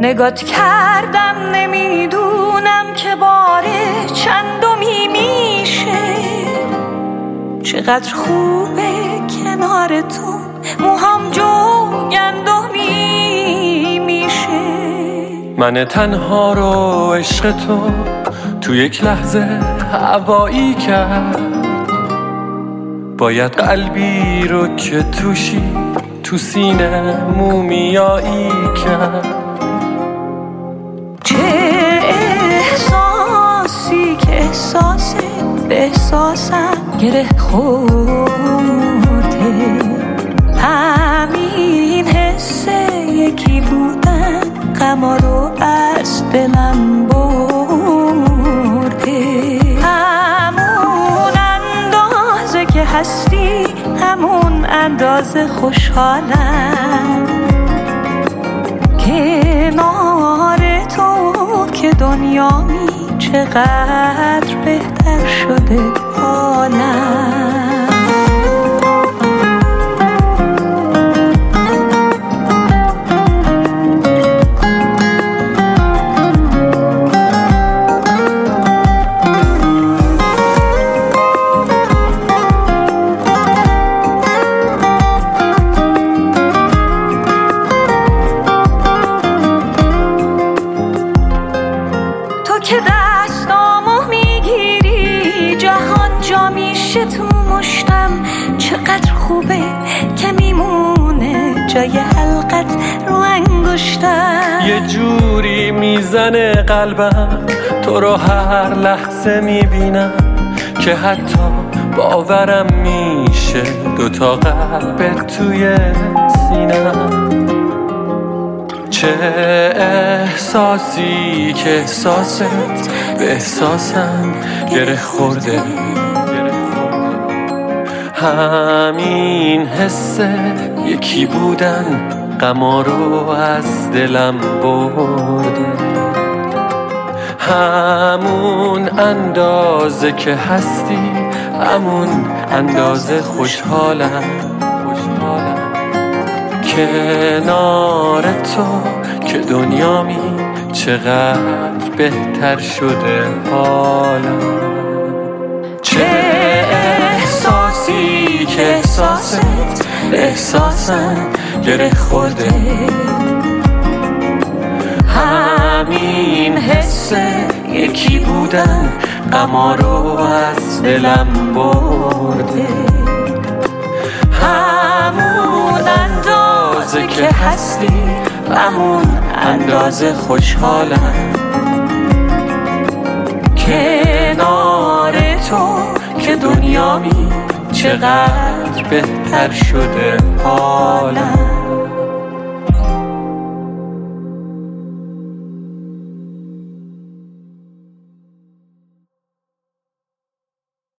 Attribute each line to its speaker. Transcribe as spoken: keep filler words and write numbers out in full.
Speaker 1: نگات کردم نمیدونم که باره چندمی میشه. چقدر خوبه کنار تو موهام جوگندمی میشه.
Speaker 2: من تنها رو عشق تو تو یک لحظه هوایی کرد. باید قلبی رو که توشی تو سینه مومیایی کرد.
Speaker 1: چه احساسی که احساس به احساسم گره خورده. همین حس یکی بودن غما رو از دلم برده. همون اندازه که هستی همون اندازه خوشحالم. کنار تو که دنیامی چقدر بهتر شده حالم. که دستامو میگیری جهان جا میشه تو مشتم. چقدر خوبه که میمونه جای حلقت رو انگشتم.
Speaker 2: یه جوری میزنه قلبم تو رو هر لحظه میبینم که حتی باورم میشه دوتا قلب توی سینم. چه احساسی که احساست به احساسم گره خورده. همین حسه یکی بودن غما رو از دلم برده. همون اندازه که هستی همون اندازه خوشحالم. کنار تو که دنیامی چقدر بهتر شده حالم. چه احساسی که احساست احساسم گره خورده. همین حسه یکی بودن غما رو از دلم برده. همون اندازه که هستی همون اندازه خوشحالم. کنار تو که دنیامی چقدر بهتر شده.